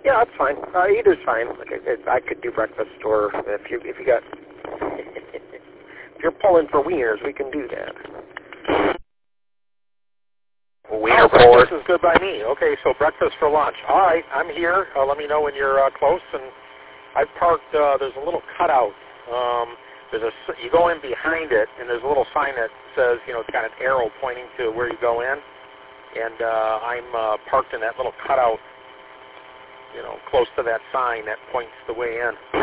Yeah, that's fine. Either's fine. I could do breakfast, or if you got if you're pulling for wieners, we can do that. Wiener breakfast is good by me. Okay, so breakfast for lunch. All right, I'm here. Let me know when you're close. And I've parked. There's a little cutout. You go in behind it, and there's a little sign that says, it's got an arrow pointing to where you go in. And I'm parked in that little cutout, close to that sign that points the way in.